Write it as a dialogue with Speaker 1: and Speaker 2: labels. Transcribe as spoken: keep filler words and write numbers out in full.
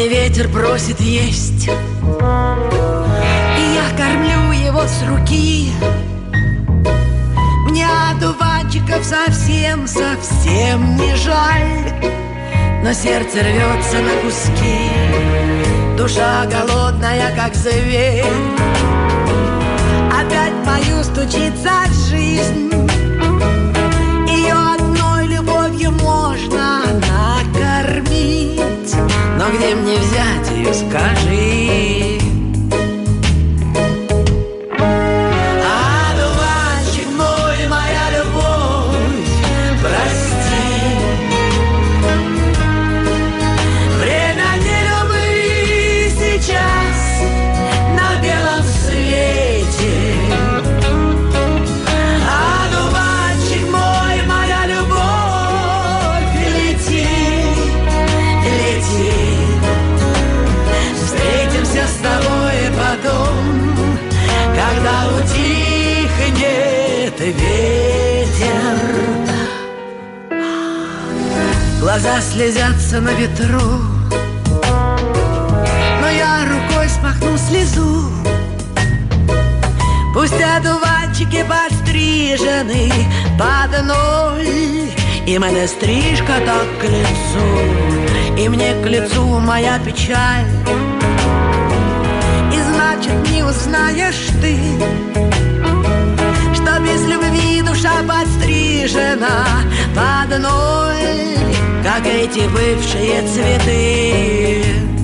Speaker 1: Холодный ветер просит есть, и я кормлю его с руки. Мне одуванчиков совсем, совсем не жаль, но сердце рвется на куски. Душа голодная, как зверь, опять мою стучится жизнь. Ее одной любовью можно накормить, но где мне взять ее, скажи? Одуванчик мой, моя любовь, прости. Время нелюбви сейчас на белом свете. Одуванчик мой, моя любовь, лети, лети. Встретимся с тобой потом, когда утихнет ветер. Глаза слезятся на ветру, но я рукой смахну слезу. Пусть одуванчики подстрижены под ноль, им эта стрижка так к лицу, и мне к лицу моя печаль. И значит, не узнаешь ты, что без любви душа подстрижена под ноль, как эти бывшие цветы.